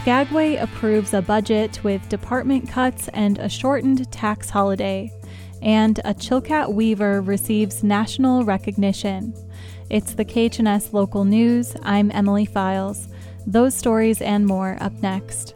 Skagway approves a budget with department cuts and a shortened tax holiday. And a Chilkat weaver receives national recognition. It's the KHNS Local News. I'm Emily Files. Those stories and more up next.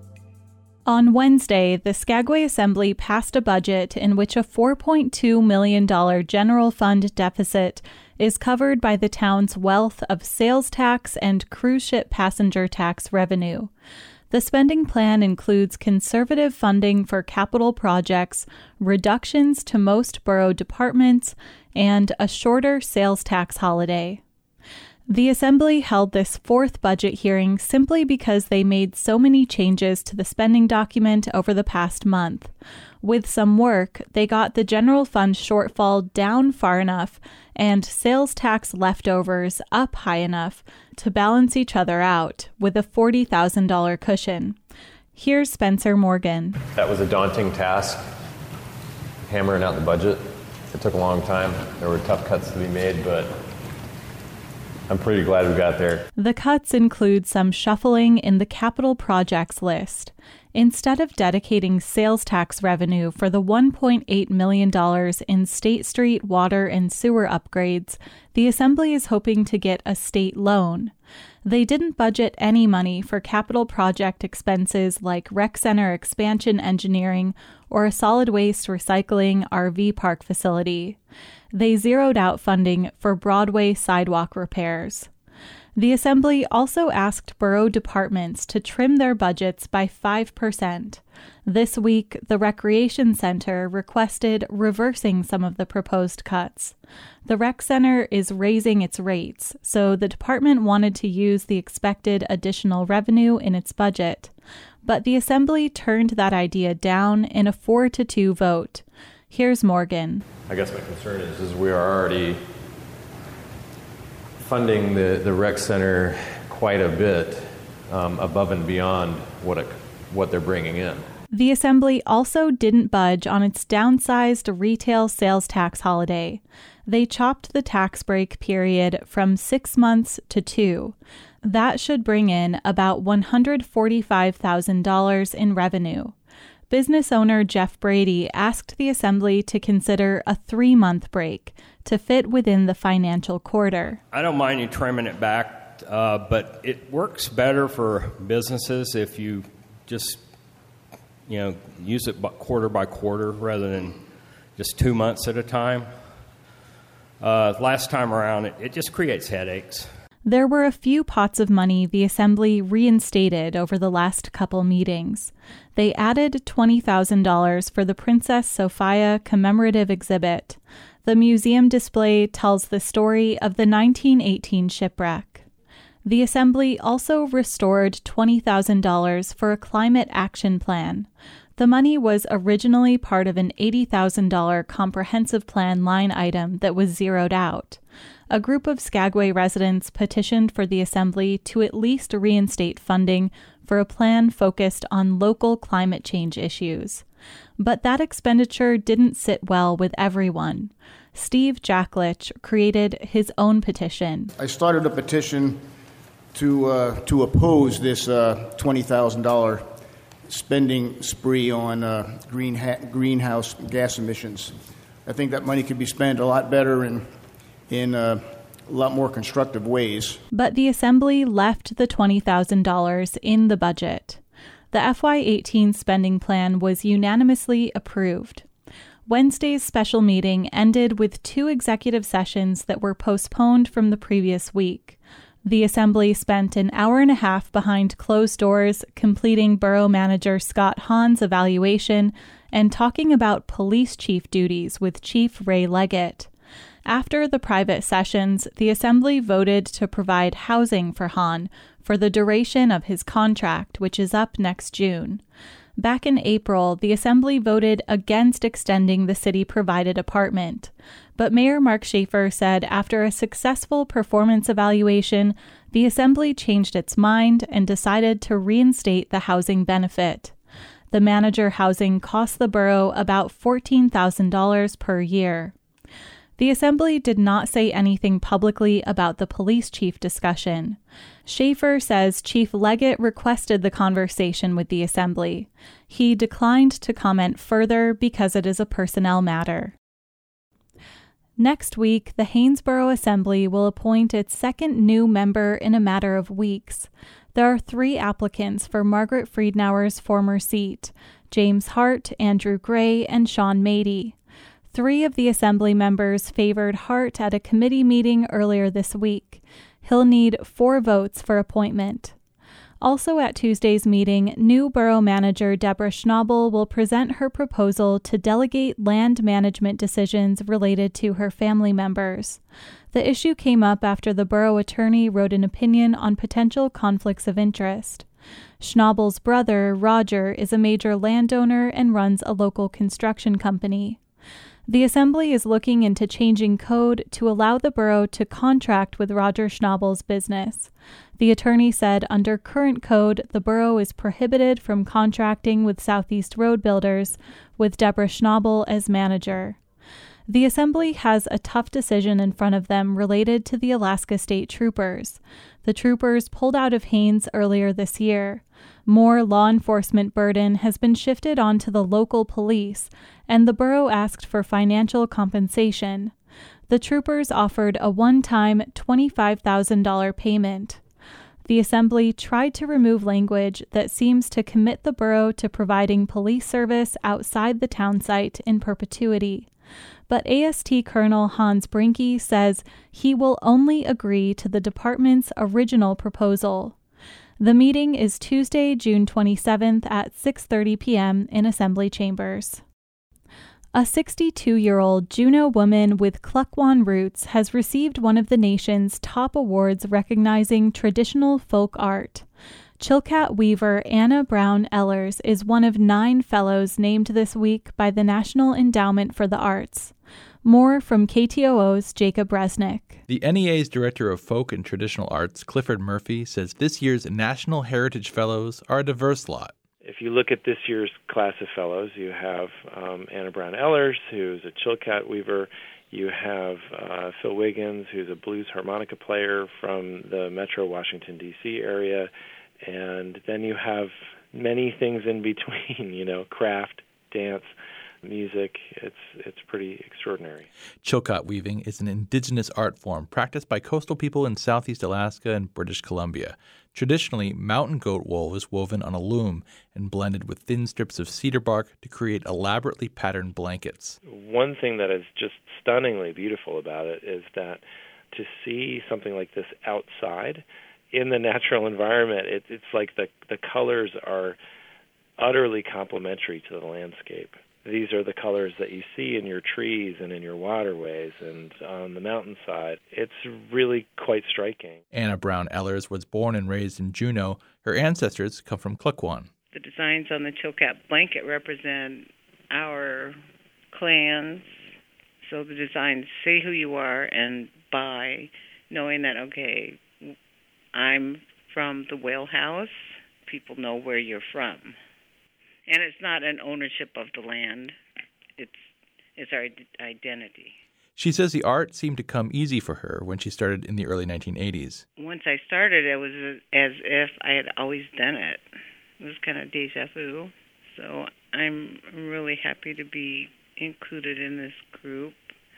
On Wednesday, the Skagway Assembly passed a budget in which a $4.2 million general fund deficit is covered by the town's wealth of sales tax and cruise ship passenger tax revenue. The spending plan includes conservative funding for capital projects, reductions to most borough departments, and a shorter sales tax holiday. The Assembly held this fourth budget hearing simply because they made so many changes to the spending document over the past month. With some work, they got the general fund shortfall down far enough and sales tax leftovers up high enough to balance each other out with a $40,000 cushion. Here's Spencer Morgan. That was a daunting task, hammering out the budget. It took a long time. There were tough cuts to be made, but I'm pretty glad we got there. The cuts include some shuffling in the capital projects list. Instead of dedicating sales tax revenue for the $1.8 million in State Street water and sewer upgrades, the Assembly is hoping to get a state loan. They didn't budget any money for capital project expenses like rec center expansion engineering or a solid waste recycling RV park facility. They zeroed out funding for Broadway sidewalk repairs. The Assembly also asked borough departments to trim their budgets by 5%. This week, the Recreation Center requested reversing some of the proposed cuts. The rec center is raising its rates, so the department wanted to use the expected additional revenue in its budget. But the Assembly turned that idea down in a 4-2 vote. Here's Morgan. I guess my concern is we are already funding the rec center quite a bit above and beyond what they're bringing in. The Assembly also didn't budge on its downsized retail sales tax holiday. They chopped the tax break period from 6 months to 2. That should bring in about $145,000 in revenue. Business owner Jeff Brady asked the Assembly to consider a 3-month break to fit within the financial quarter. I don't mind you trimming it back, but it works better for businesses if you just, use it quarter by quarter rather than just 2 months at a time. Last time around, it just creates headaches. There were a few pots of money the Assembly reinstated over the last couple meetings. They added $20,000 for the Princess Sophia commemorative exhibit. The museum display tells the story of the 1918 shipwreck. The Assembly also restored $20,000 for a climate action plan. The money was originally part of an $80,000 comprehensive plan line item that was zeroed out. A group of Skagway residents petitioned for the Assembly to at least reinstate funding for a plan focused on local climate change issues. But that expenditure didn't sit well with everyone. Steve Jacklich created his own petition. I started a petition to oppose this $20,000 spending spree on greenhouse gas emissions. I think that money could be spent a lot better in a lot more constructive ways. But the Assembly left the $20,000 in the budget. The FY18 spending plan was unanimously approved. Wednesday's special meeting ended with 2 executive sessions that were postponed from the previous week. The Assembly spent an hour and a half behind closed doors completing Borough Manager Scott Hahn's evaluation and talking about police chief duties with Chief Ray Leggett. After the private sessions, the Assembly voted to provide housing for Hahn for the duration of his contract, which is up next June. Back in April, the Assembly voted against extending the city-provided apartment. But Mayor Mark Schaefer said after a successful performance evaluation, the Assembly changed its mind and decided to reinstate the housing benefit. The manager housing cost the borough about $14,000 per year. The Assembly did not say anything publicly about the police chief discussion. Schaefer says Chief Leggett requested the conversation with the Assembly. He declined to comment further because it is a personnel matter. Next week, the Haynesboro Assembly will appoint its second new member in a matter of weeks. There are 3 applicants for Margaret Friedenauer's former seat: James Hart, Andrew Gray, and Sean Mady. 3 of the Assembly members favored Hart at a committee meeting earlier this week. He'll need 4 votes for appointment. Also at Tuesday's meeting, new borough manager Deborah Schnabel will present her proposal to delegate land management decisions related to her family members. The issue came up after the borough attorney wrote an opinion on potential conflicts of interest. Schnabel's brother, Roger, is a major landowner and runs a local construction company. The Assembly is looking into changing code to allow the borough to contract with Roger Schnabel's business. The attorney said under current code, the borough is prohibited from contracting with Southeast Road Builders, with Deborah Schnabel as manager. The Assembly has a tough decision in front of them related to the Alaska State Troopers. The troopers pulled out of Haines earlier this year. More law enforcement burden has been shifted onto the local police, and the borough asked for financial compensation. The troopers offered a one-time $25,000 payment. The Assembly tried to remove language that seems to commit the borough to providing police service outside the town site in perpetuity. But AST Colonel Hans Brinke says he will only agree to the department's original proposal. The meeting is Tuesday, June 27th at 6:30 p.m. in Assembly Chambers. A 62-year-old Juneau woman with Klukwan roots has received one of the nation's top awards recognizing traditional folk art. Chilkat weaver Anna Brown Ellers is one of 9 fellows named this week by the National Endowment for the Arts. More from KTOO's Jacob Resnick. The NEA's Director of Folk and Traditional Arts, Clifford Murphy, says this year's National Heritage Fellows are a diverse lot. If you look at this year's class of fellows, you have Anna Brown Ellers, who's a Chilkat weaver. You have Phil Wiggins, who's a blues harmonica player from the Metro Washington, D.C. area. And then you have many things in between, craft, dance, music. It's pretty extraordinary. Chilkat weaving is an indigenous art form practiced by coastal people in southeast Alaska and British Columbia. Traditionally, mountain goat wool is woven on a loom and blended with thin strips of cedar bark to create elaborately patterned blankets. One thing that is just stunningly beautiful about it is that to see something like this outside in the natural environment, it's like the colors are utterly complementary to the landscape. These are the colors that you see in your trees and in your waterways and on the mountainside. It's really quite striking. Anna Brown Ellers was born and raised in Juneau. Her ancestors come from Klukwan. The designs on the Chilkat blanket represent our clans. So the designs say who you are, and by knowing that, okay, I'm from the Whale House, people know where you're from. And it's not an ownership of the land. It's our identity. She says the art seemed to come easy for her when she started in the early 1980s. Once I started, it was as if I had always done it. It was kind of deja vu. So I'm really happy to be included in this group,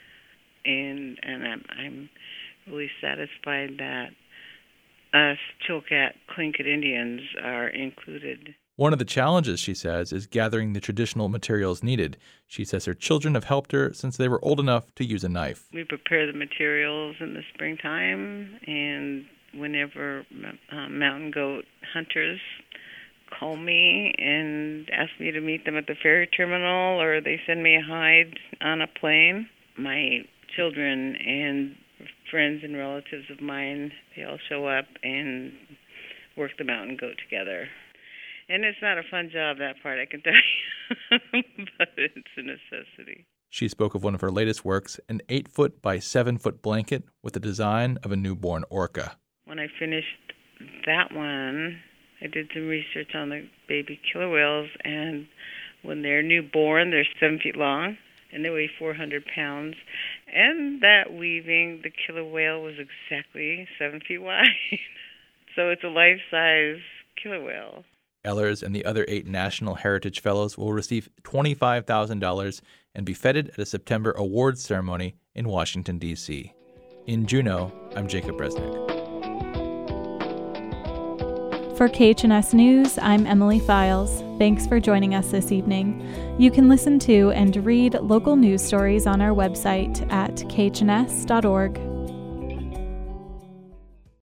and I'm really satisfied that us Chilkat Tlingit Indians are included. One of the challenges, she says, is gathering the traditional materials needed. She says her children have helped her since they were old enough to use a knife. We prepare the materials in the springtime, and whenever mountain goat hunters call me and ask me to meet them at the ferry terminal, or they send me a hide on a plane, my children and friends and relatives of mine, they all show up and work the mountain goat together. And it's not a fun job, that part, I can tell you, but it's a necessity. She spoke of one of her latest works, an 8-foot by 7-foot blanket with the design of a newborn orca. When I finished that one, I did some research on the baby killer whales, and when they're newborn, they're 7 feet long, and they weigh 400 pounds. And that weaving, the killer whale was exactly 7 feet wide. So it's a life-size killer whale. Ehlers and the other 8 National Heritage Fellows will receive $25,000 and be feted at a September awards ceremony in Washington, D.C. In Juneau, I'm Jacob Resnick. For KHNS News, I'm Emily Files. Thanks for joining us this evening. You can listen to and read local news stories on our website at khns.org.